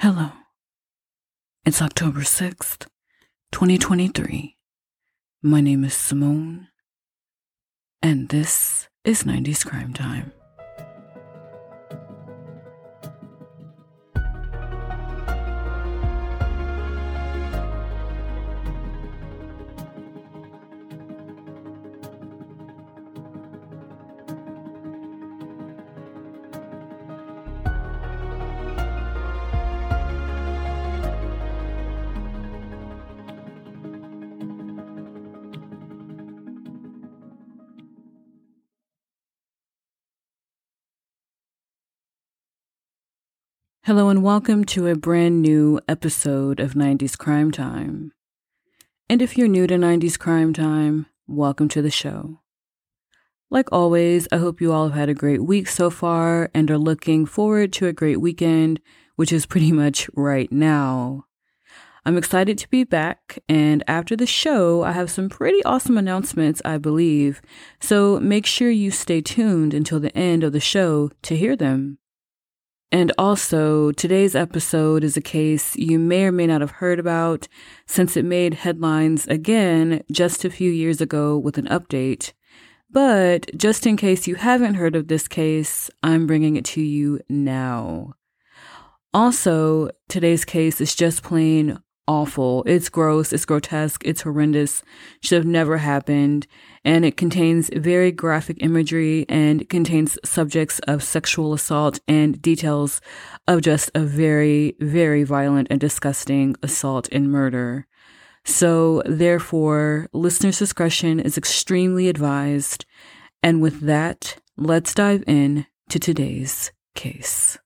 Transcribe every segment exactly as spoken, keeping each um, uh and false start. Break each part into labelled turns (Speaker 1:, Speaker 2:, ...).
Speaker 1: Hello. It's October sixth, twenty twenty-three. My name is Simone, and this is nineties Crime Time. Hello and welcome to a brand new episode of nineties Crime Time. And if you're new to nineties Crime Time, welcome to the show. Like always, I hope you all have had a great week so far and are looking forward to a great weekend, which is pretty much right now. I'm excited to be back, and after the show, I have some pretty awesome announcements, I believe, so make sure you stay tuned until the end of the show to hear them. And also, today's episode is a case you may or may not have heard about since it made headlines again just a few years ago with an update. But just in case you haven't heard of this case, I'm bringing it to you now. Also, today's case is just plain awful. It's gross, it's grotesque, it's horrendous, should have never happened, and it contains very graphic imagery and contains subjects of sexual assault and details of just a very, very violent and disgusting assault and murder. So, therefore, listener's discretion is extremely advised. And with that, let's dive in to today's case.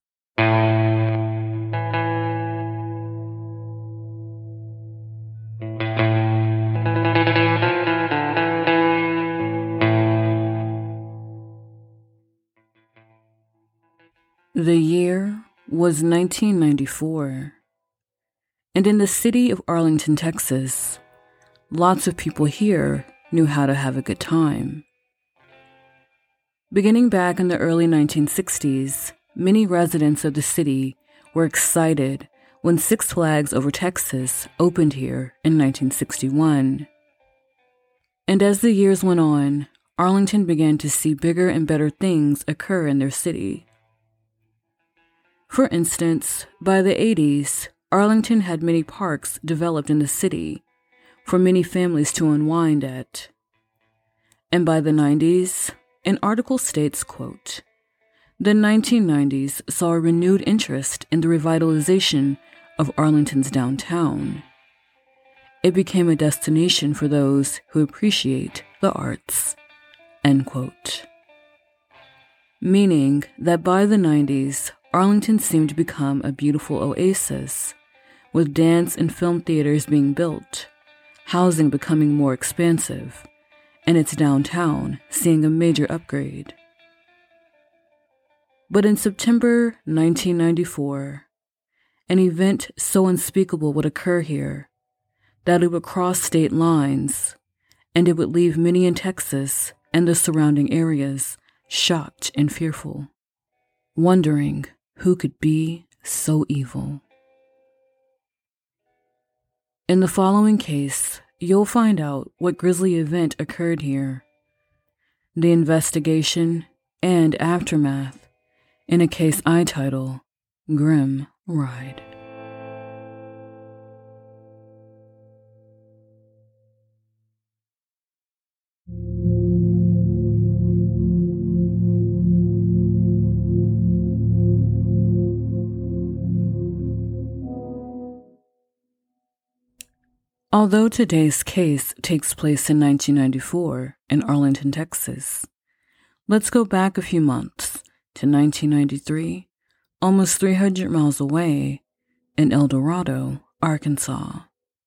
Speaker 1: The year was nineteen ninety-four, and in the city of Arlington, Texas, lots of people here knew how to have a good time. Beginning back in the early nineteen sixties, many residents of the city were excited when Six Flags Over Texas opened here in nineteen sixty-one. And as the years went on, Arlington began to see bigger and better things occur in their city. For instance, by the eighties, Arlington had many parks developed in the city for many families to unwind at. And by the nineties, an article states, quote, "The nineteen nineties saw a renewed interest in the revitalization of Arlington's downtown. It became a destination for those who appreciate the arts," end quote. Meaning that by the nineties, Arlington seemed to become a beautiful oasis, with dance and film theaters being built, housing becoming more expansive, and its downtown seeing a major upgrade. But in September nineteen ninety-four, an event so unspeakable would occur here that it would cross state lines, and it would leave many in Texas and the surrounding areas shocked and fearful, wondering who could be so evil. In the following case, you'll find out what grisly event occurred here, the investigation and aftermath in a case I title Grim Ride. Although today's case takes place in nineteen ninety-four in Arlington, Texas, let's go back a few months to nineteen ninety-three, almost three hundred miles away in El Dorado, Arkansas.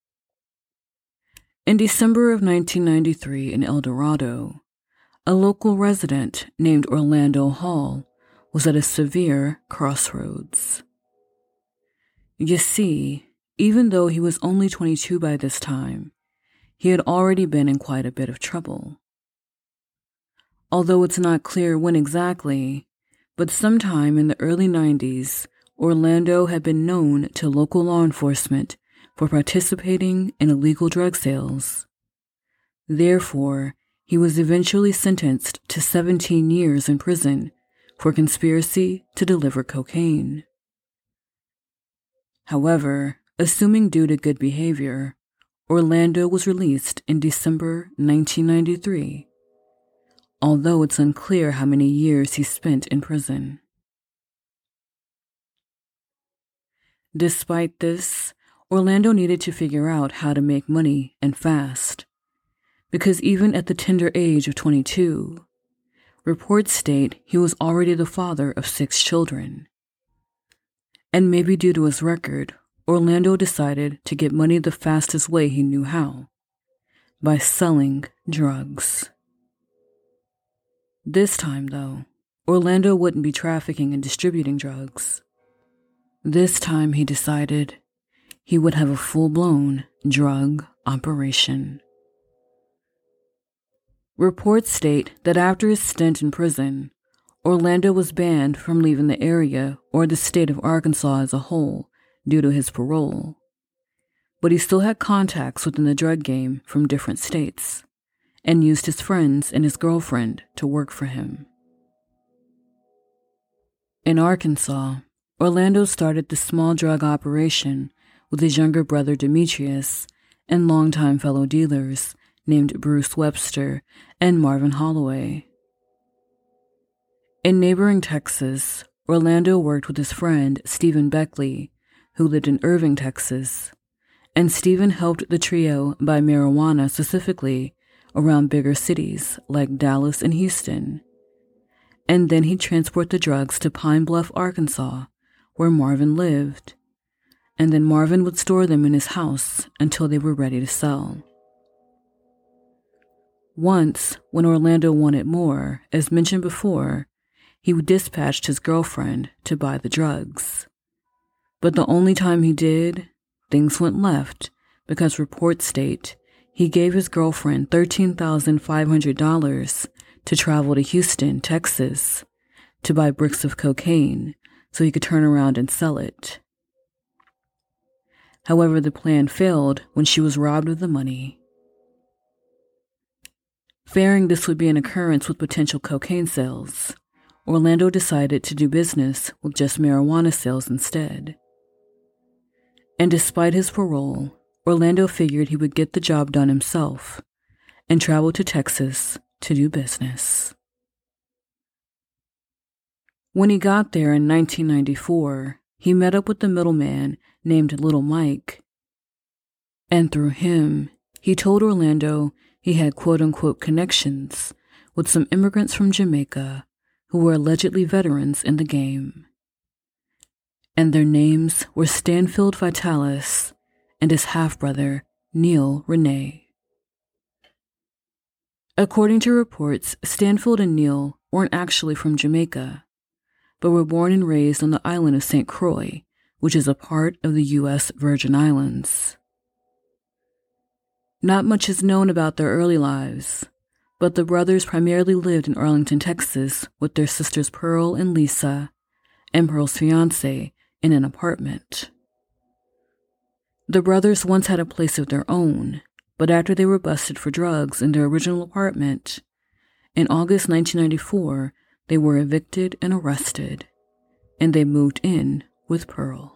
Speaker 1: In December of nineteen ninety-three in El Dorado, a local resident named Orlando Hall was at a severe crossroads. You see, even though he was only twenty-two by this time, he had already been in quite a bit of trouble. Although it's not clear when exactly, but sometime in the early nineties, Orlando had been known to local law enforcement for participating in illegal drug sales. Therefore, he was eventually sentenced to seventeen years in prison for conspiracy to deliver cocaine. However, assuming due to good behavior, Orlando was released in December nineteen ninety-three, although it's unclear how many years he spent in prison. Despite this, Orlando needed to figure out how to make money and fast, because even at the tender age of twenty-two, reports state he was already the father of six children. And maybe due to his record, Orlando decided to get money the fastest way he knew how, by selling drugs. This time, though, Orlando wouldn't be trafficking and distributing drugs. This time, he decided he would have a full-blown drug operation. Reports state that after his stint in prison, Orlando was banned from leaving the area or the state of Arkansas as a whole due to his parole, but he still had contacts within the drug game from different states and used his friends and his girlfriend to work for him. In Arkansas, Orlando started the small drug operation with his younger brother Demetrius and longtime fellow dealers named Bruce Webster and Marvin Holloway. In neighboring Texas, Orlando worked with his friend Stephen Beckley, who lived in Irving, Texas, and Stephen helped the trio buy marijuana specifically around bigger cities like Dallas and Houston, and then he'd transport the drugs to Pine Bluff, Arkansas, where Marvin lived, and then Marvin would store them in his house until they were ready to sell. Once, when Orlando wanted more, as mentioned before, he dispatched his girlfriend to buy the drugs. But the only time he did, things went left because reports state he gave his girlfriend thirteen thousand five hundred dollars to travel to Houston, Texas, to buy bricks of cocaine so he could turn around and sell it. However, the plan failed when she was robbed of the money. Fearing this would be an occurrence with potential cocaine sales, Orlando decided to do business with just marijuana sales instead. And despite his parole, Orlando figured he would get the job done himself and travel to Texas to do business. When he got there in nineteen ninety-four, he met up with the middleman named Little Mike, and through him, he told Orlando he had quote-unquote connections with some immigrants from Jamaica who were allegedly veterans in the game. And their names were Stanfield Vitalis and his half-brother, Neil Renee. According to reports, Stanfield and Neil weren't actually from Jamaica, but were born and raised on the island of Saint Croix, which is a part of the U S Virgin Islands. Not much is known about their early lives, but the brothers primarily lived in Arlington, Texas, with their sisters Pearl and Lisa, and Pearl's fiancé, in an apartment. The brothers once had a place of their own, but after they were busted for drugs in their original apartment, in August nineteen ninety-four, they were evicted and arrested, and they moved in with Pearl.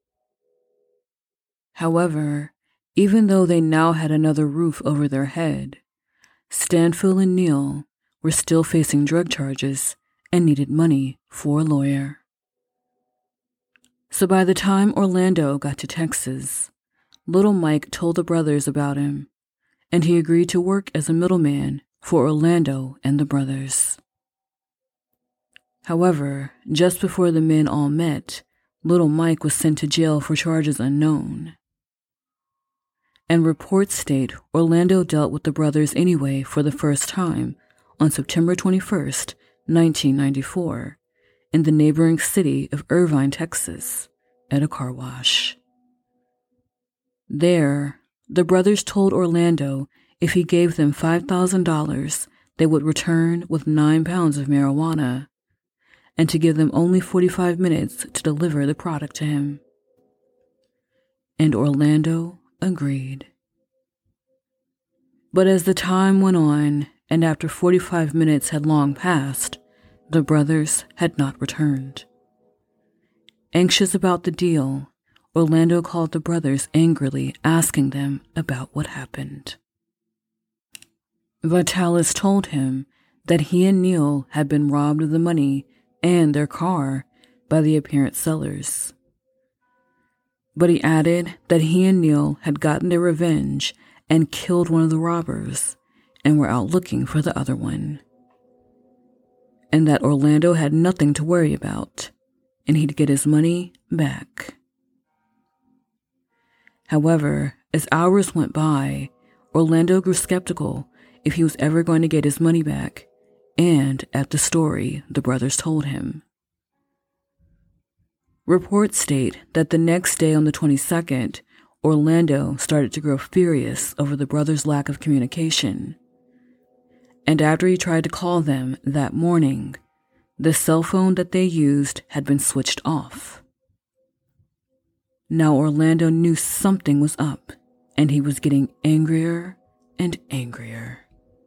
Speaker 1: However, even though they now had another roof over their head, Stanfield and Neil were still facing drug charges and needed money for a lawyer. So by the time Orlando got to Texas, Little Mike told the brothers about him, and he agreed to work as a middleman for Orlando and the brothers. However, just before the men all met, Little Mike was sent to jail for charges unknown. And reports state Orlando dealt with the brothers anyway for the first time on September twenty-first, nineteen ninety-four, in the neighboring city of Irvine, Texas, at a car wash. There, the brothers told Orlando if he gave them five thousand dollars, they would return with nine pounds of marijuana, and to give them only forty-five minutes to deliver the product to him. And Orlando agreed. But as the time went on, and after forty-five minutes had long passed, the brothers had not returned. Anxious about the deal, Orlando called the brothers angrily, asking them about what happened. Vitalis told him that he and Neil had been robbed of the money and their car by the apparent sellers. But he added that he and Neil had gotten their revenge and killed one of the robbers and were out looking for the other one. And that Orlando had nothing to worry about, and he'd get his money back. However, as hours went by, Orlando grew skeptical if he was ever going to get his money back, and at the story the brothers told him. Reports state that the next day on the twenty-second, Orlando started to grow furious over the brothers' lack of communication. And after he tried to call them that morning, the cell phone that they used had been switched off. Now Orlando knew something was up, and he was getting angrier and angrier.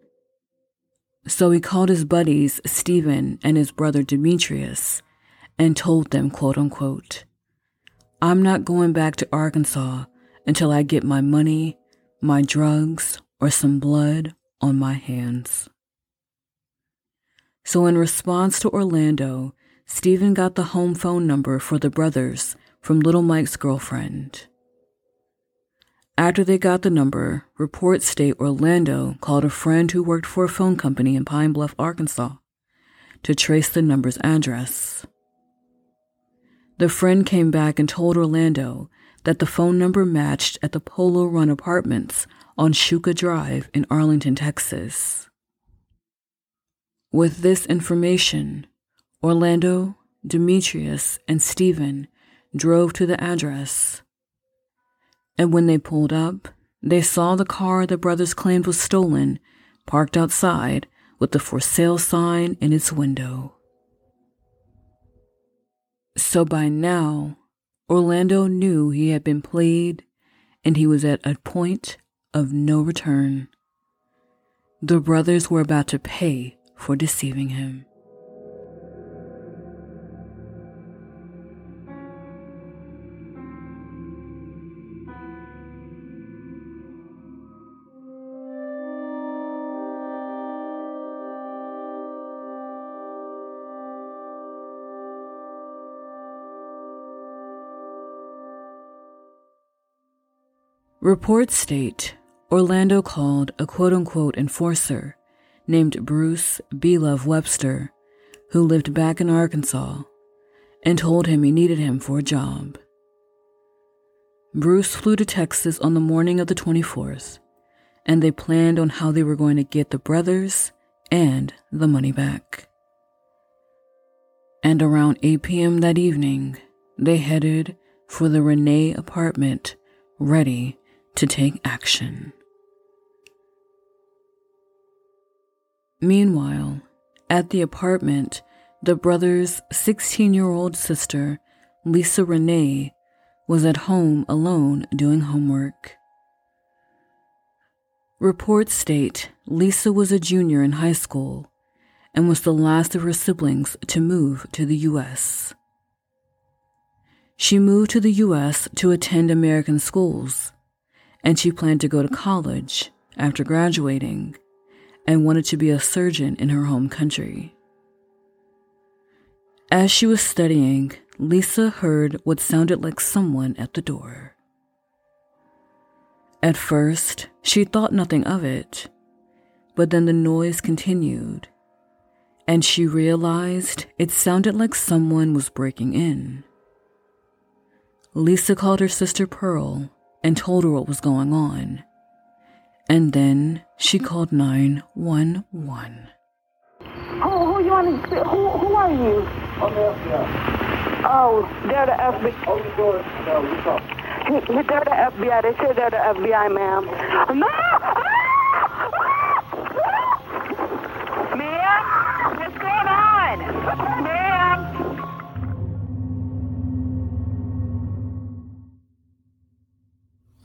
Speaker 1: So he called his buddies Stephen and his brother Demetrius and told them, quote unquote, "I'm not going back to Arkansas until I get my money, my drugs, or some blood on my hands." So in response to Orlando, Stephen got the home phone number for the brothers from Little Mike's girlfriend. After they got the number, reports state Orlando called a friend who worked for a phone company in Pine Bluff, Arkansas, to trace the number's address. The friend came back and told Orlando that the phone number matched at the Polo Run Apartments on Shuka Drive in Arlington, Texas. With this information, Orlando, Demetrius, and Stephen drove to the address. And when they pulled up, they saw the car the brothers claimed was stolen parked outside with the for sale sign in its window. So by now, Orlando knew he had been played, and he was at a point of no return. The brothers were about to pay for deceiving him. Reports state Orlando called a quote-unquote enforcer named Bruce B. Love Webster, who lived back in Arkansas, and told him he needed him for a job. Bruce flew to Texas on the morning of the twenty-fourth, and they planned on how they were going to get the brothers and the money back. And around eight p.m. that evening, they headed for the Renee apartment, ready to take action. Meanwhile, at the apartment, the brothers' sixteen-year-old sister, Lisa Renee, was at home alone doing homework. Reports state Lisa was a junior in high school and was the last of her siblings to move to the U S. She moved to the U S to attend American schools, and she planned to go to college after graduating and wanted to be a surgeon in her home country. As she was studying, Lisa heard what sounded like someone at the door. At first, she thought nothing of it, but then the noise continued, and she realized it sounded like someone was breaking in. Lisa called her sister Pearl and told her what was going on, and then she called nine one one.
Speaker 2: Who, who you want to, who, who are you?
Speaker 3: I'm the F B I.
Speaker 2: Oh, they're the F B I.
Speaker 3: Open the door. No, what's up?
Speaker 2: They're the F B I. They say they're the F B I, ma'am. No! Ma'am? What's going on? Ma'am?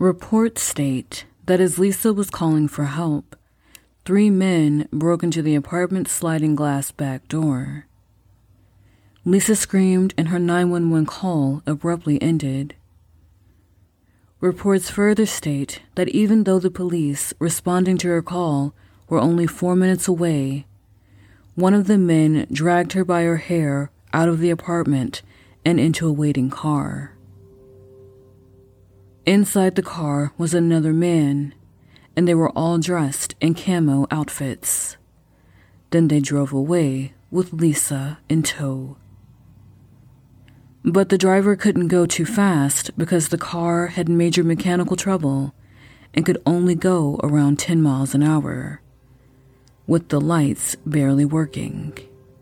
Speaker 1: Reports state that as Lisa was calling for help, three men broke into the apartment's sliding glass back door. Lisa screamed and her nine one one call abruptly ended. Reports further state that even though the police responding to her call were only four minutes away, one of the men dragged her by her hair out of the apartment and into a waiting car. Inside the car was another man, and they were all dressed in camo outfits. Then they drove away with Lisa in tow. But the driver couldn't go too fast because the car had major mechanical trouble and could only go around ten miles an hour, with the lights barely working.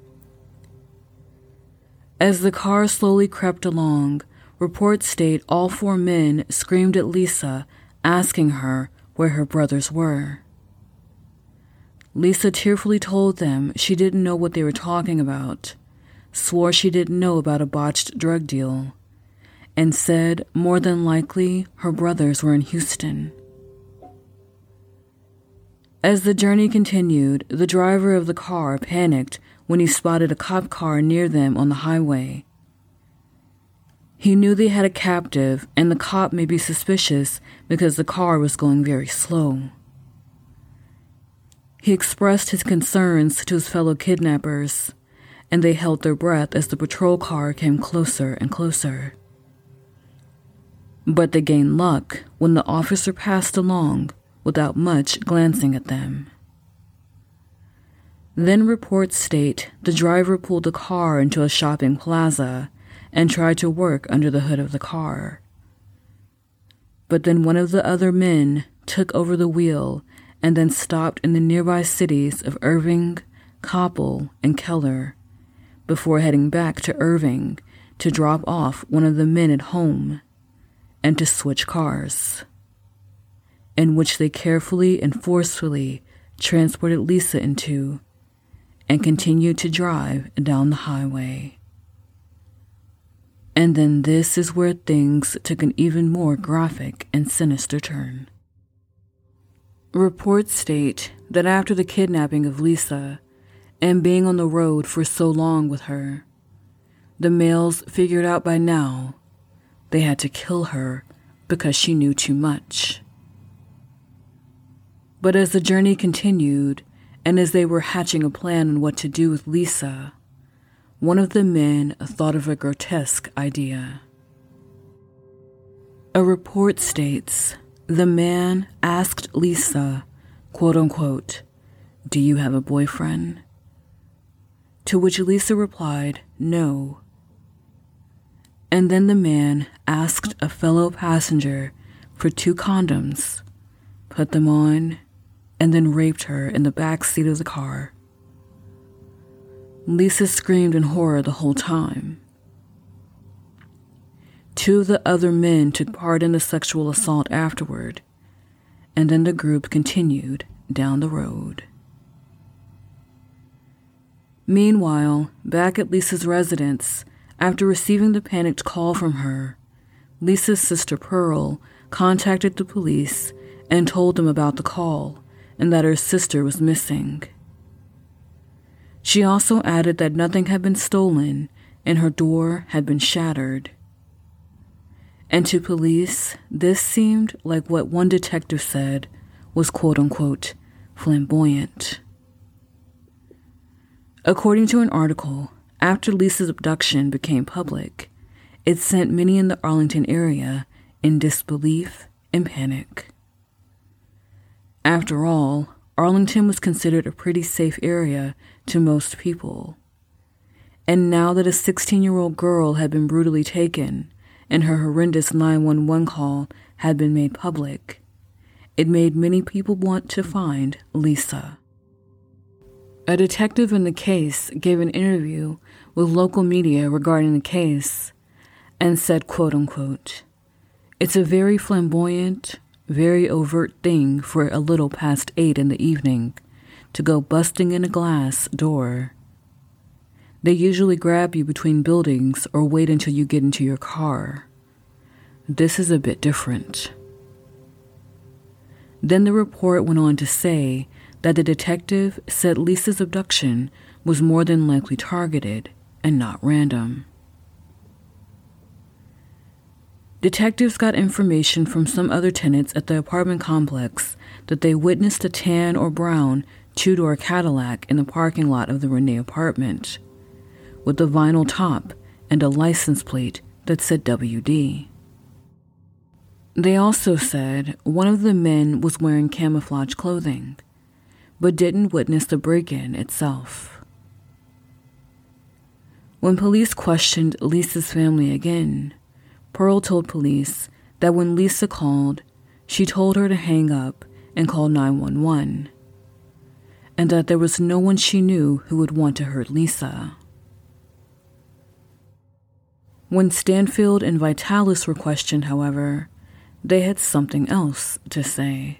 Speaker 1: As the car slowly crept along, reports state all four men screamed at Lisa, asking her where her brothers were. Lisa tearfully told them she didn't know what they were talking about, swore she didn't know about a botched drug deal, and said more than likely her brothers were in Houston. As the journey continued, the driver of the car panicked when he spotted a cop car near them on the highway. He knew they had a captive, and the cop may be suspicious because the car was going very slow. He expressed his concerns to his fellow kidnappers, and they held their breath as the patrol car came closer and closer. But they gained luck when the officer passed along without much glancing at them. Then reports state the driver pulled the car into a shopping plaza and tried to work under the hood of the car. But then one of the other men took over the wheel and then stopped in the nearby cities of Irving, Coppell, and Keller before heading back to Irving to drop off one of the men at home and to switch cars, in which they carefully and forcefully transported Lisa into and continued to drive down the highway. And then this is where things took an even more graphic and sinister turn. Reports state that after the kidnapping of Lisa and being on the road for so long with her, the males figured out by now they had to kill her because she knew too much. But as the journey continued, and as they were hatching a plan on what to do with Lisa, one of the men thought of a grotesque idea. A report states the man asked Lisa, quote unquote, "Do you have a boyfriend?" To which Lisa replied, "No." And then the man asked a fellow passenger for two condoms, put them on, and then raped her in the back seat of the car. Lisa screamed in horror the whole time. Two of the other men took part in the sexual assault afterward, and then the group continued down the road. Meanwhile, back at Lisa's residence, after receiving the panicked call from her, Lisa's sister Pearl contacted the police and told them about the call and that her sister was missing. She also added that nothing had been stolen and her door had been shattered. And to police, this seemed like what one detective said was quote-unquote flamboyant. According to an article, after Lisa's abduction became public, it sent many in the Arlington area in disbelief and panic. After all, Arlington was considered a pretty safe area to most people. And now that a sixteen-year-old girl had been brutally taken and her horrendous nine one one call had been made public, it made many people want to find Lisa. A detective in the case gave an interview with local media regarding the case and said, quote unquote, "It's a very flamboyant, very overt thing for a little past eight in the evening to go busting in a glass door. They usually grab you between buildings or wait until you get into your car. This is a bit different." Then the report went on to say that the detective said Lisa's abduction was more than likely targeted and not random. Detectives got information from some other tenants at the apartment complex that they witnessed a tan or brown two-door Cadillac in the parking lot of the Renee apartment, with a vinyl top and a license plate that said W D. They also said one of the men was wearing camouflage clothing, but didn't witness the break-in itself. When police questioned Lisa's family again, Pearl told police that when Lisa called, she told her to hang up and call nine one one, and that there was no one she knew who would want to hurt Lisa. When Stanfield and Vitalis were questioned, however, they had something else to say.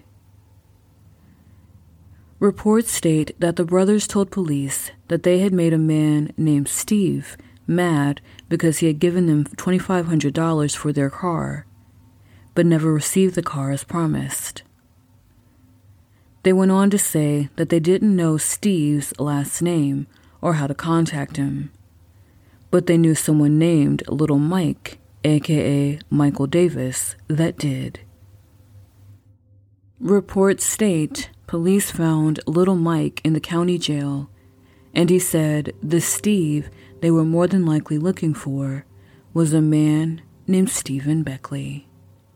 Speaker 1: Reports state that the brothers told police that they had made a man named Steve mad because he had given them two thousand five hundred dollars for their car, but never received the car as promised. They went on to say that they didn't know Steve's last name or how to contact him, but they knew someone named Little Mike, aka Michael Davis, that did. Reports state police found Little Mike in the county jail, and he said the Steve they were more than likely looking for was a man named Stephen Beckley.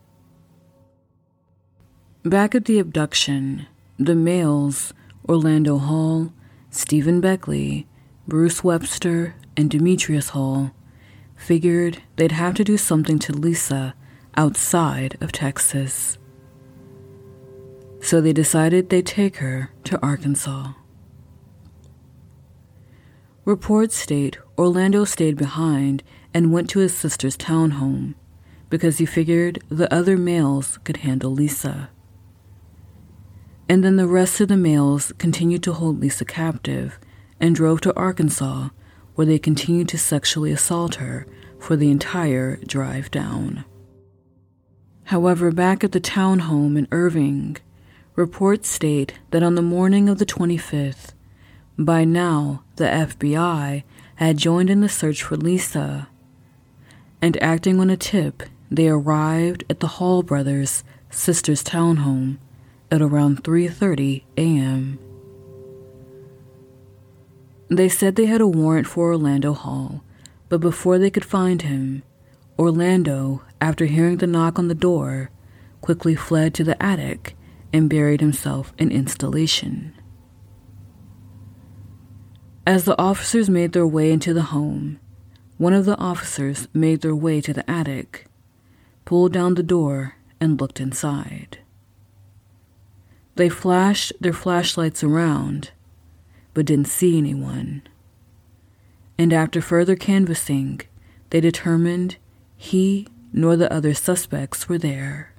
Speaker 1: Back at the abduction, the males, Orlando Hall, Stephen Beckley, Bruce Webster, and Demetrius Hall, figured they'd have to do something to Lisa outside of Texas. So they decided they'd take her to Arkansas. Reports state Orlando stayed behind and went to his sister's townhome because he figured the other males could handle Lisa. And then the rest of the males continued to hold Lisa captive and drove to Arkansas, where they continued to sexually assault her for the entire drive down. However, back at the townhome in Irving, reports state that on the morning of the twenty-fifth, by now the F B I had joined in the search for Lisa, and acting on a tip, they arrived at the Hall brothers' sister's townhome at around three thirty a.m. They said they had a warrant for Orlando Hall, but before they could find him, Orlando, after hearing the knock on the door, quickly fled to the attic and buried himself in installation. As the officers made their way into the home, one of the officers made their way to the attic, pulled down the door, and looked inside. They flashed their flashlights around, but didn't see anyone. And after further canvassing, they determined he nor the other suspects were there.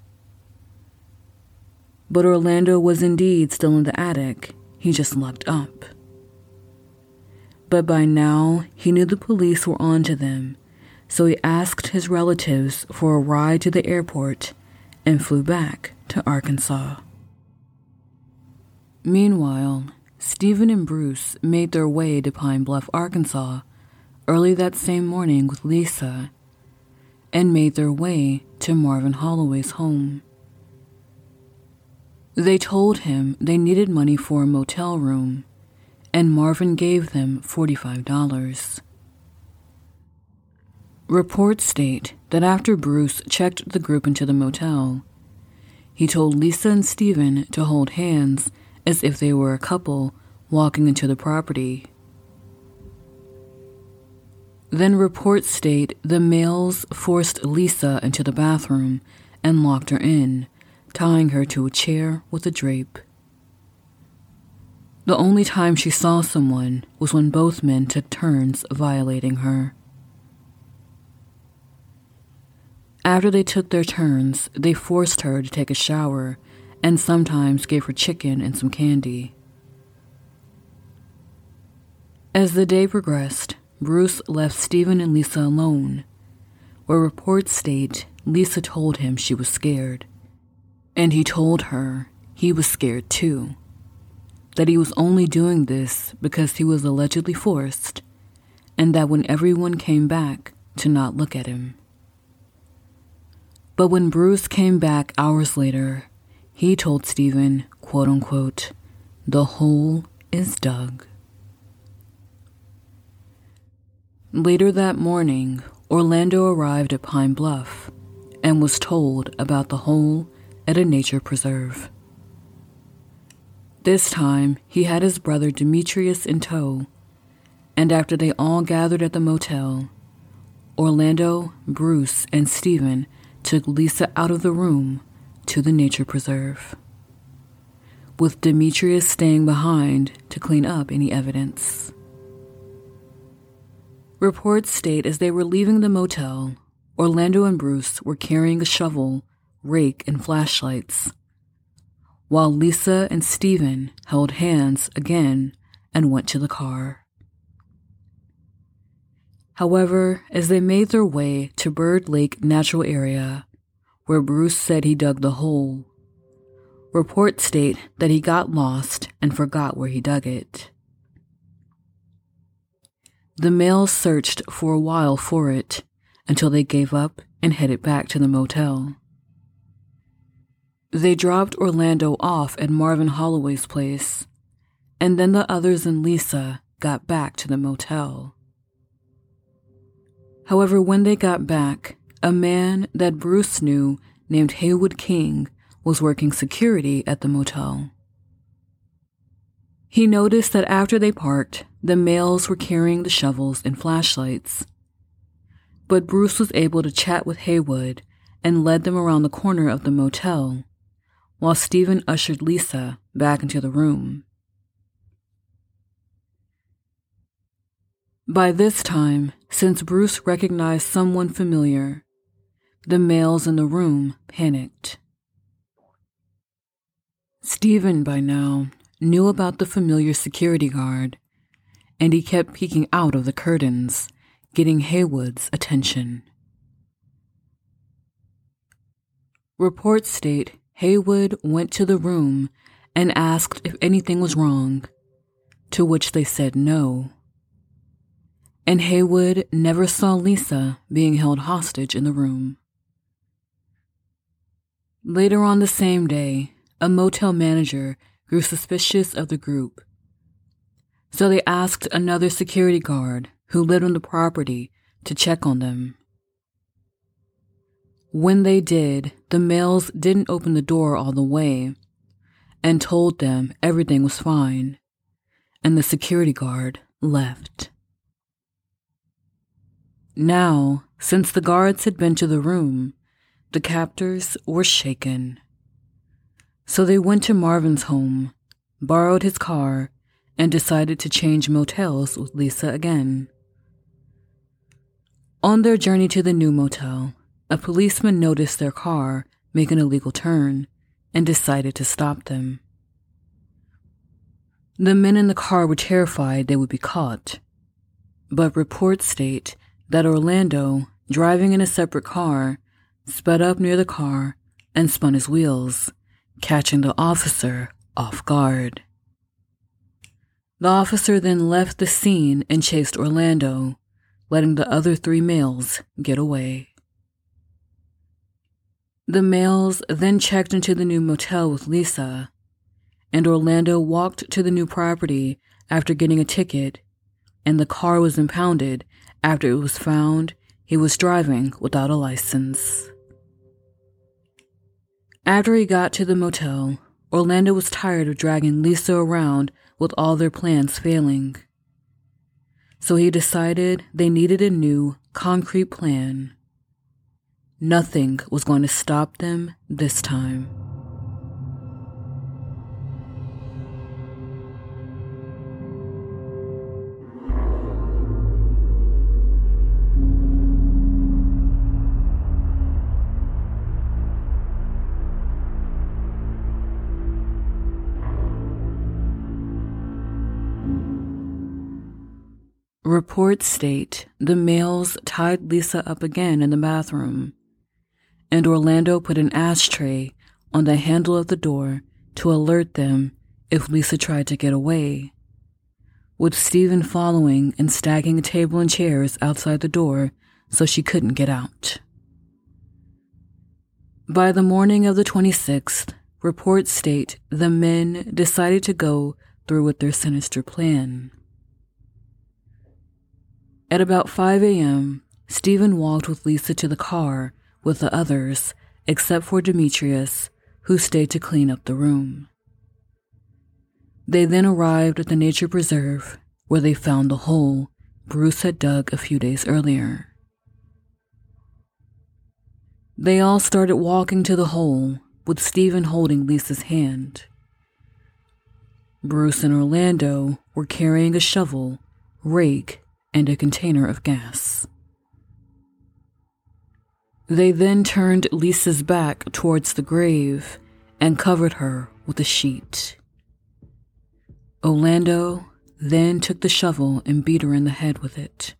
Speaker 1: But Orlando was indeed still in the attic. He just looked up. But by now, he knew the police were on to them, so he asked his relatives for a ride to the airport and flew back to Arkansas. Meanwhile, Stephen and Bruce made their way to Pine Bluff, Arkansas, early that same morning with Lisa, and made their way to Marvin Holloway's home. They told him they needed money for a motel room, and Marvin gave them forty-five dollars. Reports state that after Bruce checked the group into the motel, he told Lisa and Stephen to hold hands as if they were a couple walking into the property. Then reports state the males forced Lisa into the bathroom and locked her in, tying her to a chair with a drape. The only time she saw someone was when both men took turns violating her. After they took their turns, they forced her to take a shower and sometimes gave her chicken and some candy. As the day progressed, Bruce left Stephen and Lisa alone, where reports state Lisa told him she was scared, and he told her he was scared too, that he was only doing this because he was allegedly forced, and that when everyone came back to not look at him. But when Bruce came back hours later, he told Stephen, quote unquote, "The hole is dug." Later that morning, Orlando arrived at Pine Bluff and was told about the hole at a nature preserve. This time, he had his brother Demetrius in tow, and after they all gathered at the motel, Orlando, Bruce, and Stephen took Lisa out of the room to the nature preserve, with Demetrius staying behind to clean up any evidence. Reports state as they were leaving the motel, Orlando and Bruce were carrying a shovel, rake, and flashlights, while Lisa and Stephen held hands again and went to the car. However, as they made their way to Bird Lake Natural Area, where Bruce said he dug the hole, reports state that he got lost and forgot where he dug it. The males searched for a while for it until they gave up and headed back to the motel. They dropped Orlando off at Marvin Holloway's place, and then the others and Lisa got back to the motel. However, when they got back, a man that Bruce knew named Haywood King was working security at the motel. He noticed that after they parked, the males were carrying the shovels and flashlights. But Bruce was able to chat with Haywood and led them around the corner of the motel, while Stephen ushered Lisa back into the room. By this time, since Bruce recognized someone familiar, the males in the room panicked. Stephen, by now, knew about the familiar security guard, and he kept peeking out of the curtains, getting Haywood's attention. Reports state Haywood went to the room and asked if anything was wrong, to which they said no. And Haywood never saw Lisa being held hostage in the room. Later on the same day, a motel manager grew suspicious of the group, so they asked another security guard who lived on the property to check on them. When they did, the males didn't open the door all the way and told them everything was fine, and the security guard left. Now, since the guards had been to the room, the captors were shaken. So they went to Marvin's home, borrowed his car, and decided to change motels with Lisa again. On their journey to the new motel, a policeman noticed their car make an illegal turn and decided to stop them. The men in the car were terrified they would be caught, but reports state that Orlando, driving in a separate car, sped up near the car and spun his wheels, catching the officer off guard. The officer then left the scene and chased Orlando, letting the other three males get away. The males then checked into the new motel with Lisa, and Orlando walked to the new property after getting a ticket, and the car was impounded after it was found he was driving without a license. After he got to the motel, Orlando was tired of dragging Lisa around with all their plans failing. So he decided they needed a new, concrete plan. Nothing was going to stop them this time. Reports state the males tied Lisa up again in the bathroom, and Orlando put an ashtray on the handle of the door to alert them if Lisa tried to get away, with Stephen following and stacking a table and chairs outside the door so she couldn't get out. By the morning of the twenty-sixth, reports state the men decided to go through with their sinister plan. At about five a.m., Stephen walked with Lisa to the car with the others, except for Demetrius, who stayed to clean up the room. They then arrived at the nature preserve, where they found the hole Bruce had dug a few days earlier. They all started walking to the hole, with Stephen holding Lisa's hand. Bruce and Orlando were carrying a shovel, rake, and a container of gas. They then turned Lisa's back towards the grave and covered her with a sheet. Orlando then took the shovel and beat her in the head with it.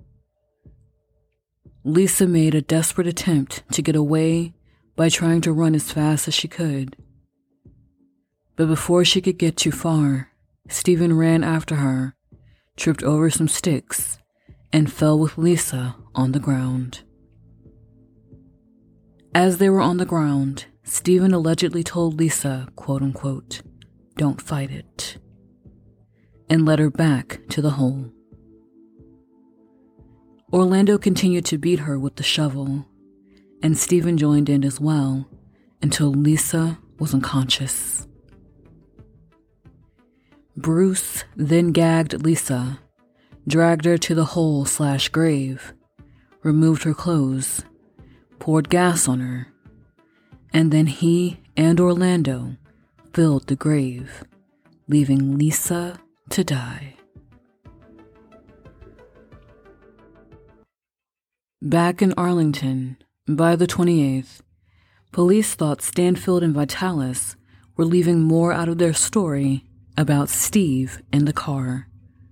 Speaker 1: Lisa made a desperate attempt to get away by trying to run as fast as she could. But before she could get too far, Stephen ran after her, tripped over some sticks, and fell with Lisa on the ground. As they were on the ground, Stephen allegedly told Lisa, quote-unquote, "Don't fight it," and led her back to the hole. Orlando continued to beat her with the shovel, and Stephen joined in as well until Lisa was unconscious. Bruce then gagged Lisa, dragged her to the hole slash grave, removed her clothes, poured gas on her, and then he and Orlando filled the grave, leaving Lisa to die. Back in Arlington, by the twenty-eighth, police thought Stanfield and Vitalis were leaving more out of their story about Steve and the car.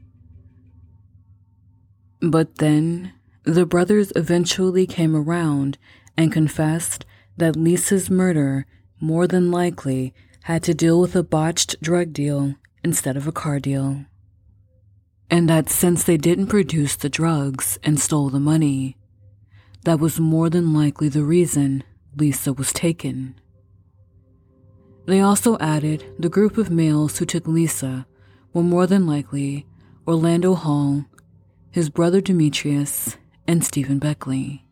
Speaker 1: But then, the brothers eventually came around and confessed that Lisa's murder more than likely had to deal with a botched drug deal instead of a car deal. And that since they didn't produce the drugs and stole the money, that was more than likely the reason Lisa was taken. They also added the group of males who took Lisa were more than likely Orlando Hall, his brother Demetrius, and Stephen Beckley.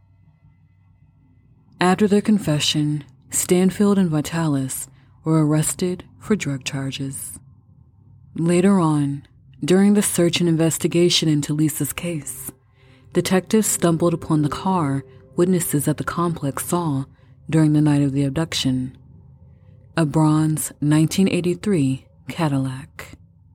Speaker 1: After their confession, Stanfield and Vitalis were arrested for drug charges. Later on, during the search and investigation into Lisa's case, detectives stumbled upon the car witnesses at the complex saw during the night of the abduction, a bronze nineteen eighty-three Cadillac.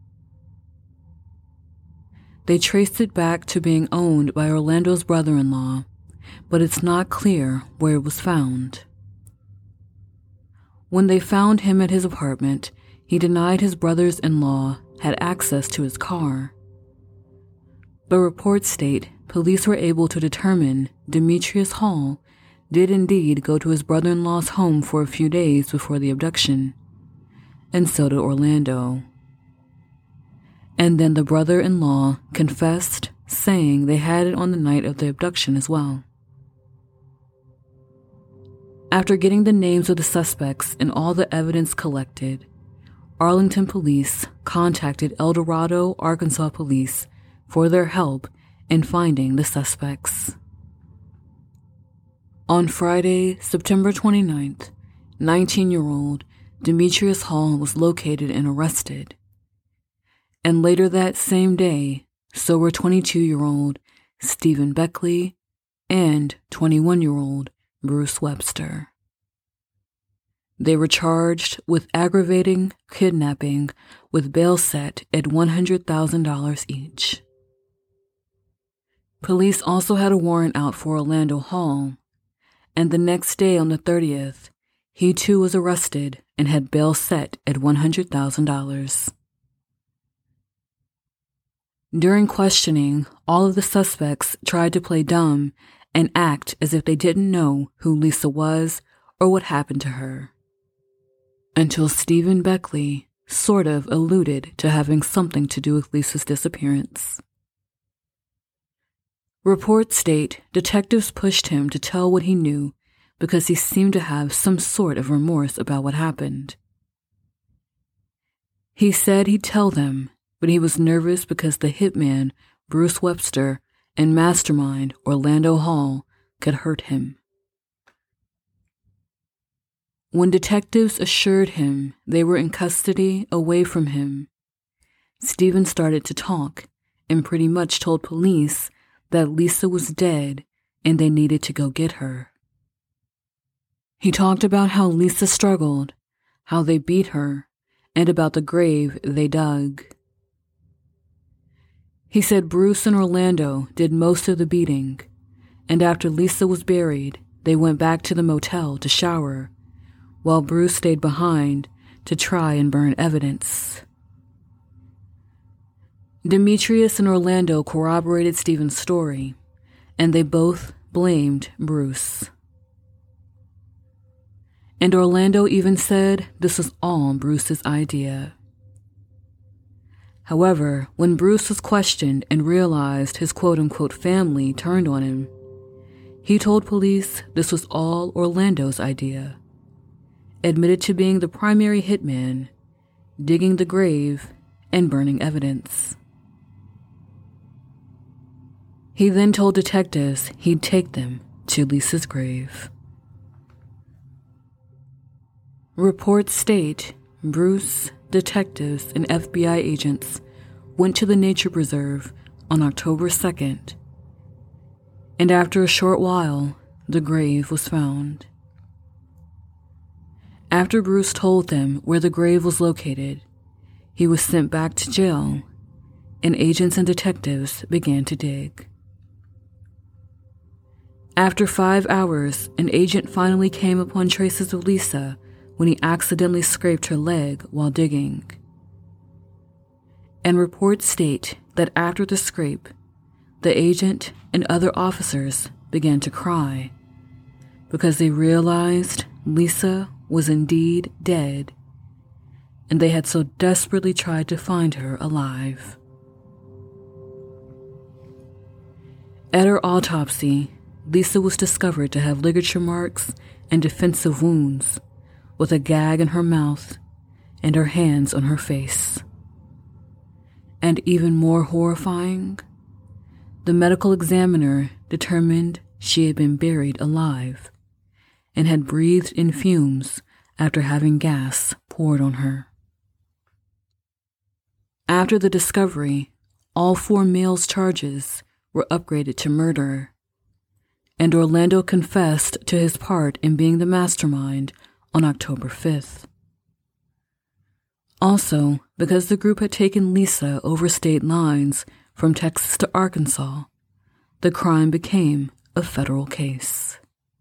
Speaker 1: They traced it back to being owned by Orlando's brother-in-law, but it's not clear where it was found. When they found him at his apartment, he denied his brothers-in-law had access to his car. But reports state police were able to determine Demetrius Hall did indeed go to his brother-in-law's home for a few days before the abduction, and so did Orlando. And then the brother-in-law confessed, saying they had it on the night of the abduction as well. After getting the names of the suspects and all the evidence collected, Arlington police contacted El Dorado, Arkansas police for their help in finding the suspects. On Friday, September twenty-ninth, nineteen-year-old Demetrius Hall was located and arrested. And later that same day, so were twenty-two-year-old Stephen Beckley and twenty-one-year-old Bruce Webster. They were charged with aggravating kidnapping with bail set at one hundred thousand dollars each. Police also had a warrant out for Orlando Hall, and the next day on the thirtieth, he too was arrested and had bail set at one hundred thousand dollars. During questioning, all of the suspects tried to play dumb and act as if they didn't know who Lisa was or what happened to her. until Stephen Beckley sort of alluded to having something to do with Lisa's disappearance. Reports state detectives pushed him to tell what he knew because he seemed to have some sort of remorse about what happened. He said he'd tell them, but he was nervous because the hitman, Bruce Webster, and mastermind, Orlando Hall, could hurt him. When detectives assured him they were in custody away from him, Stephen started to talk and pretty much told police that Lisa was dead and they needed to go get her. He talked about how Lisa struggled, how they beat her, and about the grave they dug. He said Bruce and Orlando did most of the beating, and after Lisa was buried, they went back to the motel to shower, while Bruce stayed behind to try and burn evidence. Demetrius and Orlando corroborated Stephen's story, and they both blamed Bruce. And Orlando even said this was all Bruce's idea. However, when Bruce was questioned and realized his quote-unquote family turned on him, he told police this was all Orlando's idea, admitted to being the primary hitman, digging the grave, and burning evidence. He then told detectives he'd take them to Lisa's grave. Reports state Bruce, detectives, and F B I agents went to the nature preserve on October second, and after a short while, the grave was found. After Bruce told them where the grave was located, he was sent back to jail, and agents and detectives began to dig. After five hours, an agent finally came upon traces of Lisa when he accidentally scraped her leg while digging. And reports state that after the scrape, the agent and other officers began to cry because they realized Lisa was indeed dead, and they had so desperately tried to find her alive. At her autopsy, Lisa was discovered to have ligature marks and defensive wounds, with a gag in her mouth and her hands on her face. And even more horrifying, the medical examiner determined she had been buried alive and had breathed in fumes after having gas poured on her. After the discovery, all four males' charges were upgraded to murder, and Orlando confessed to his part in being the mastermind on October fifth. Also, because the group had taken Lisa over state lines from Texas to Arkansas, the crime became a federal case.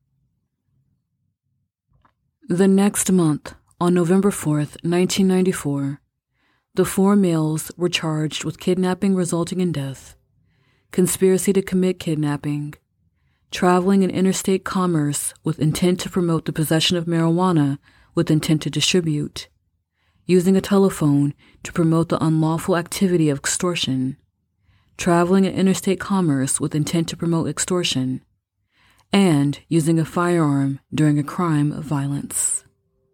Speaker 1: The next month, on November fourth, nineteen ninety-four, the four males were charged with kidnapping resulting in death, conspiracy to commit kidnapping, traveling in interstate commerce with intent to promote the possession of marijuana with intent to distribute, using a telephone to promote the unlawful activity of extortion, traveling in interstate commerce with intent to promote extortion, and using a firearm during a crime of violence.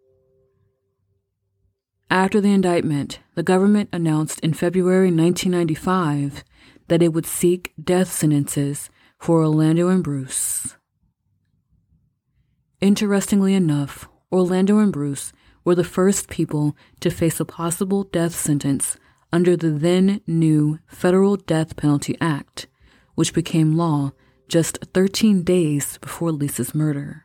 Speaker 1: After the indictment, the government announced in February nineteen ninety-five that it would seek death sentences for Orlando and Bruce. Interestingly enough, Orlando and Bruce were the first people to face a possible death sentence under the then new Federal Death Penalty Act, which became law just thirteen days before Lisa's murder.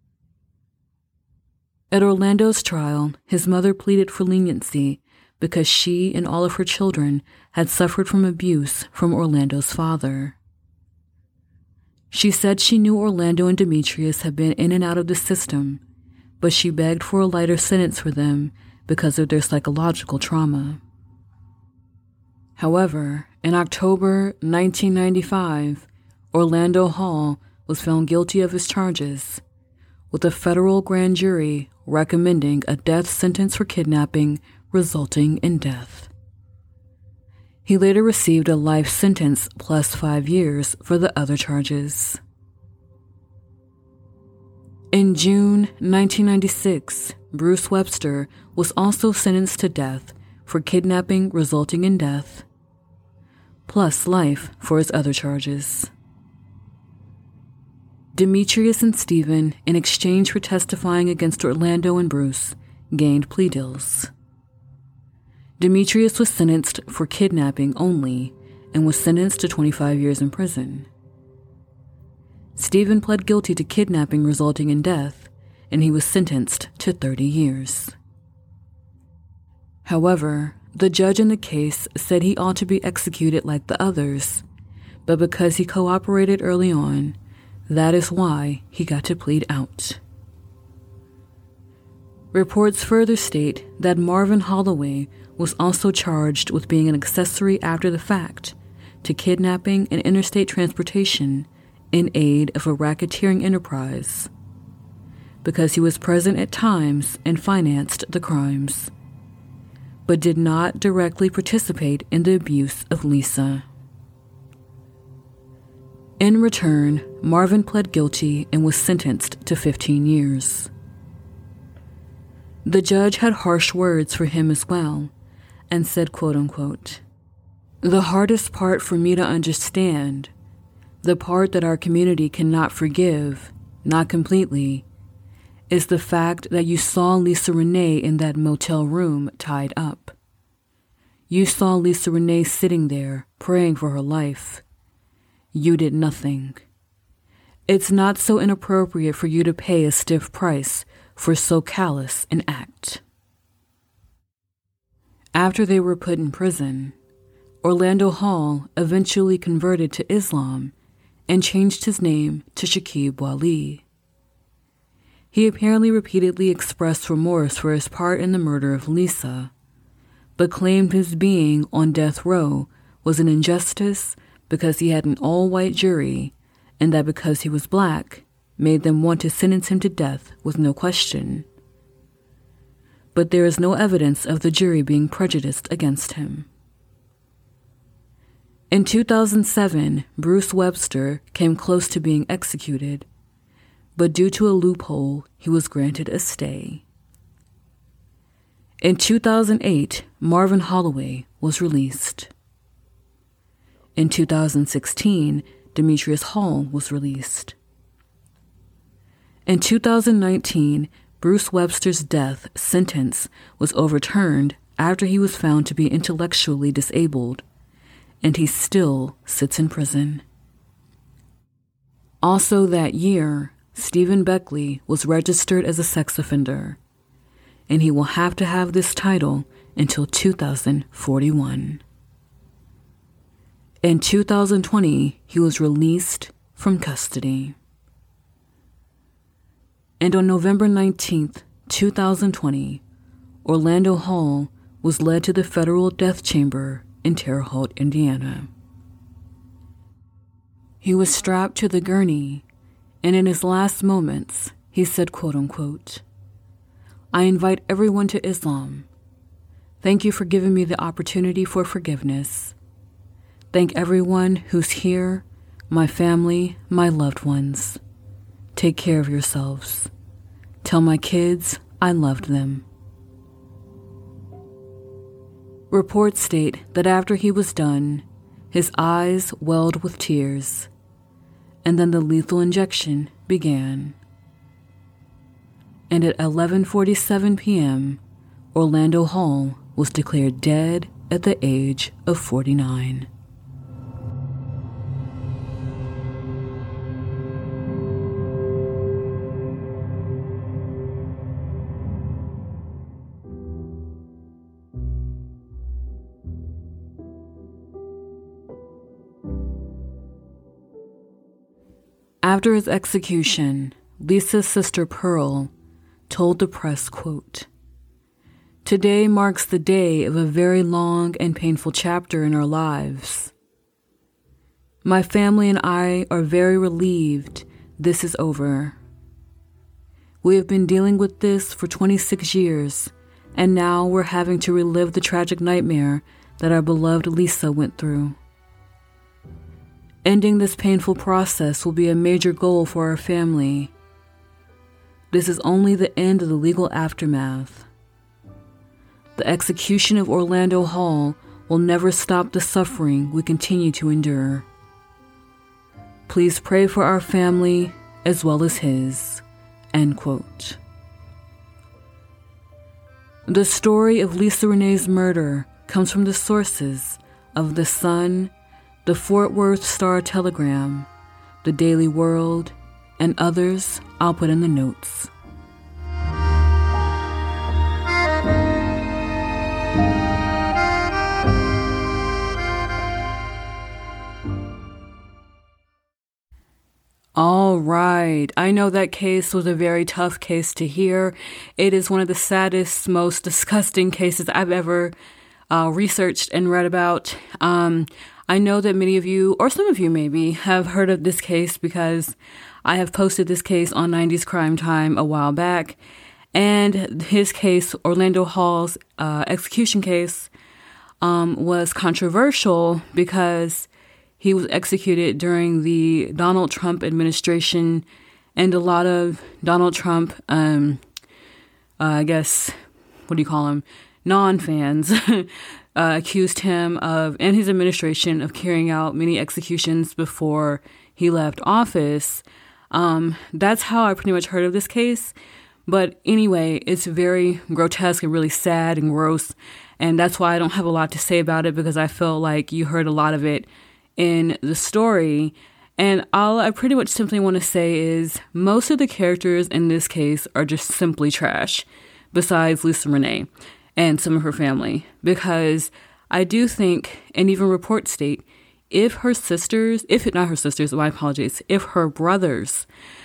Speaker 1: At Orlando's trial, his mother pleaded for leniency because she and all of her children had suffered from abuse from Orlando's father. She said she knew Orlando and Demetrius had been in and out of the system, but she begged for a lighter sentence for them because of their psychological trauma. However, in October nineteen ninety-five, Orlando Hall was found guilty of his charges, with a federal grand jury recommending a death sentence for kidnapping resulting in death. He later received a life sentence plus five years for the other charges. In June nineteen ninety-six, Bruce Webster was also sentenced to death for kidnapping resulting in death, plus life for his other charges. Demetrius and Stephen, in exchange for testifying against Orlando and Bruce, gained plea deals. Demetrius was sentenced for kidnapping only and was sentenced to twenty-five years in prison. Stephen pled guilty to kidnapping resulting in death, and he was sentenced to thirty years. However, the judge in the case said he ought to be executed like the others, but because he cooperated early on, that is why he got to plead out. Reports further state that Marvin Holloway was also charged with being an accessory after the fact to kidnapping and interstate transportation in aid of a racketeering enterprise, because he was present at times and financed the crimes, but did not directly participate in the abuse of Lisa. In return, Marvin pled guilty and was sentenced to fifteen years. The judge had harsh words for him as well, and said, quote unquote, "The hardest part for me to understand, the part that our community cannot forgive, not completely, is the fact that you saw Lisa Renee in that motel room tied up. You saw Lisa Renee sitting there, praying for her life. You did nothing. It's not so inappropriate for you to pay a stiff price for so callous an act." After they were put in prison, Orlando Hall eventually converted to Islam and changed his name to Shakib Wali. He apparently repeatedly expressed remorse for his part in the murder of Lisa, but claimed his being on death row was an injustice because he had an all-white jury, and that because he was black, made them want to sentence him to death with no question. But there is no evidence of the jury being prejudiced against him. In two thousand seven, Bruce Webster came close to being executed, but due to a loophole, he was granted a stay. In two thousand eight, Marvin Holloway was released. In two thousand sixteen, Demetrius Hall was released. In two thousand nineteen, Bruce Webster's death sentence was overturned after he was found to be intellectually disabled, and he still sits in prison. Also that year, Stephen Beckley was registered as a sex offender, and he will have to have this title until two thousand forty-one. In two thousand twenty, he was released from custody. And on November nineteenth, two thousand twenty, Orlando Hall was led to the federal death chamber in Terre Haute, Indiana. He was strapped to the gurney, and in his last moments, he said, quote unquote, "I invite everyone to Islam. Thank you for giving me the opportunity for forgiveness. Thank everyone who's here, my family, my loved ones. Take care of yourselves. Tell my kids I loved them." Reports state that after he was done, his eyes welled with tears, and then the lethal injection began. And at eleven forty-seven p.m., Orlando Hall was declared dead at the age of forty-nine. After his execution, Lisa's sister Pearl told the press, quote, "Today marks the day of a very long and painful chapter in our lives. My family and I are very relieved this is over. We have been dealing with this for twenty-six years, and now we're having to relive the tragic nightmare that our beloved Lisa went through. Ending this painful process will be a major goal for our family. This is only the end of the legal aftermath. The execution of Orlando Hall will never stop the suffering we continue to endure. Please pray for our family as well as his." End quote. The story of Lisa Renee's murder comes from the sources of The Sun, the Fort Worth Star-Telegram, the Daily World, and others I'll put in the notes. All right. I know that case was a very tough case to hear. It is one of the saddest, most disgusting cases I've ever uh, researched and read about. Um, I know that many of you, or some of you maybe, have heard of this case because I have posted this case on nineties Crime Time a while back. And his case, Orlando Hall's uh, execution case, um, was controversial because he was executed during the Donald Trump administration, and a lot of Donald Trump, um, uh, I guess, what do you call them, non-fans, uh, accused him of, and his administration, of carrying out many executions before he left office. Um, that's how I pretty much heard of this case. But anyway, it's very grotesque and really sad and gross, and that's why I don't have a lot to say about it, because I feel like you heard a lot of it in the story. And all I pretty much simply want to say is most of the characters in this case are just simply trash, besides Lisa Renee and some of her family, because I do think, and even reports state, if her sisters, if it not her sisters, my apologies, if her brothers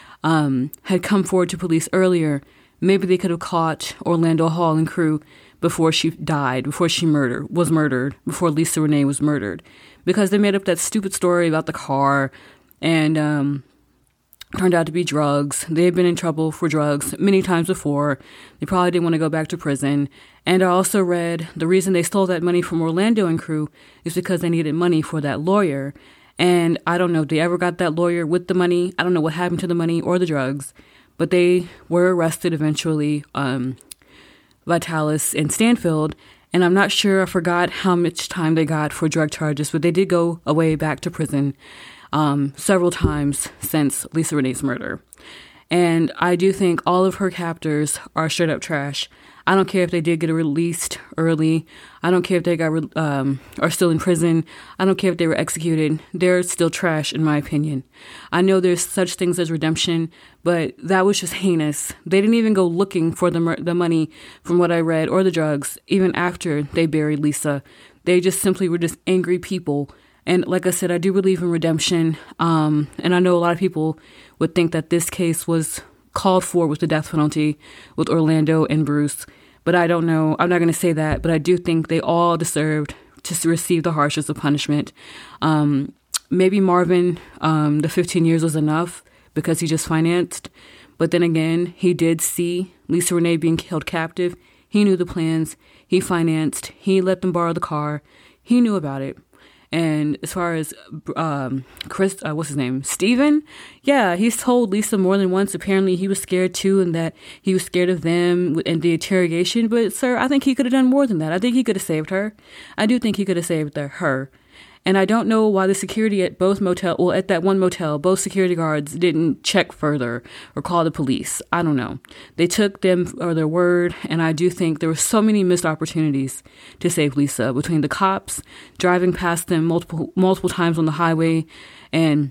Speaker 1: um, had come forward to police earlier, maybe they could have caught Orlando Hall and crew before she died, before she murdered, was murdered, before Lisa Renee was murdered. Because they made up that stupid story about the car, and um, turned out to be drugs. They had been in trouble for drugs many times before. They probably didn't want to go back to prison. And I also read the reason they stole that money from Orlando and crew is because they needed money for that lawyer. And I don't know if they ever got that lawyer with the money. I don't know what happened to the money or the drugs. But they were arrested eventually, um, Vitalis and Stanfield. And I'm not sure, I forgot how much time they got for drug charges, but they did go away back to prison um, several times since Lisa Renee's murder. And I do think all of her captors are straight up trash. I don't care if they did get released early. I don't care if they got re- um, are still in prison. I don't care if they were executed. They're still trash, in my opinion. I know there's such things as redemption, but that was just heinous. They didn't even go looking for the mur- the money, from what I read, or the drugs, even after they buried Lisa. They just simply were just angry people. And like I said, I do believe in redemption. Um, and I know a lot of people would think that this case was called for with the death penalty with Orlando and Bruce. But I don't know. I'm not going to say that. But I do think they all deserved to receive the harshest of punishment. Um, maybe Marvin, um, the fifteen years was enough because he just financed. But then again, he did see Lisa Renee being held captive. He knew the plans. He financed. He let them borrow the car. He knew about it. And as far as um, Chris, uh, what's his name? Steven? Yeah, he's told Lisa more than once. Apparently he was scared too, and that he was scared of them and the interrogation. But, sir, I think he could have done more than that. I think he could have saved her. I do think he could have saved the, her. And I don't know why the security at both motel, well, at that one motel, both security guards didn't check further or call the police. I don't know. They took them or their word, and I do think there were so many missed opportunities to save Lisa, between the cops driving past them multiple multiple times on the highway and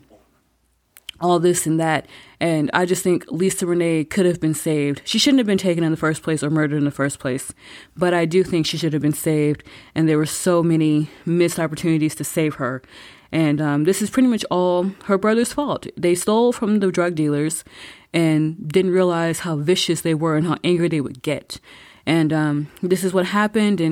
Speaker 1: all this and that. And I just think Lisa Renee could have been saved. She shouldn't have been taken in the first place or murdered in the first place. But I do think she should have been saved. And there were so many missed opportunities to save her. And um, this is pretty much all her brother's fault. They stole from the drug dealers and didn't realize how vicious they were and how angry they would get. And um, this is what happened. And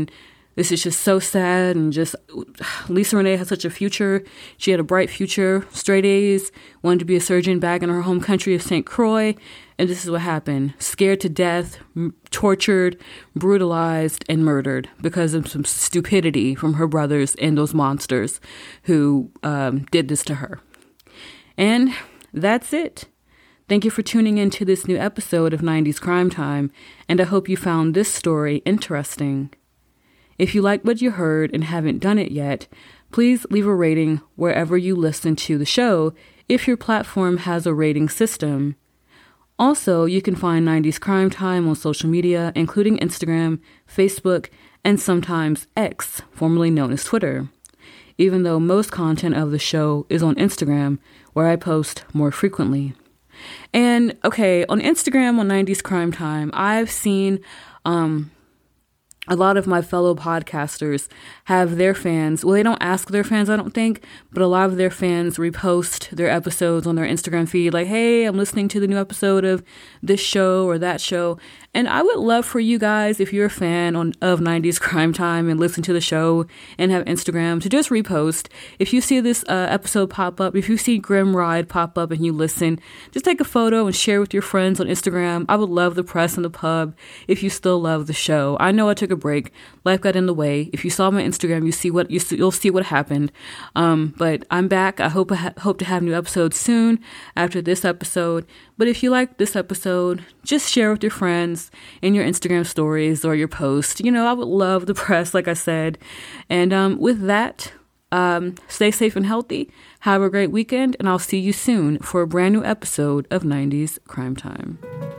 Speaker 1: This is just so sad, and just Lisa Renee had such a future. She had a bright future, straight A's, wanted to be a surgeon back in her home country of Saint Croix. And this is what happened. Scared to death, m- tortured, brutalized, and murdered because of some stupidity from her brothers and those monsters who um, did this to her. And that's it. Thank you for tuning in to this new episode of nineties Crime Time, and I hope you found this story interesting. If you like what you heard and haven't done it yet, please leave a rating wherever you listen to the show if your platform has a rating system. Also, you can find nineties Crime Time on social media, including Instagram, Facebook, and sometimes X, formerly known as Twitter, even though most content of the show is on Instagram, where I post more frequently. And, okay, on Instagram on nineties Crime Time, I've seen um, a lot of my fellow podcasters have their fans. Well, they don't ask their fans, I don't think, but a lot of their fans repost their episodes on their Instagram feed, like, hey, I'm listening to the new episode of this show or that show. And I would love for you guys, if you're a fan on, of nineties Crime Time and listen to the show and have Instagram, to just repost. If you see this uh, episode pop up, if you see Grim Ride pop up and you listen, just take a photo and share with your friends on Instagram. I would love the press in the pub if you still love the show. I know I took a break. Life got in the way. If you saw my Instagram, you see what you see, you'll see what happened. Um, but I'm back. I hope I ha- hope to have new episodes soon after this episode. But if you like this episode, just share with your friends in your Instagram stories or your post. You know, I would love the press, like I said. And um, with that, um, stay safe and healthy. Have a great weekend, and I'll see you soon for a brand new episode of nineties Crime Time.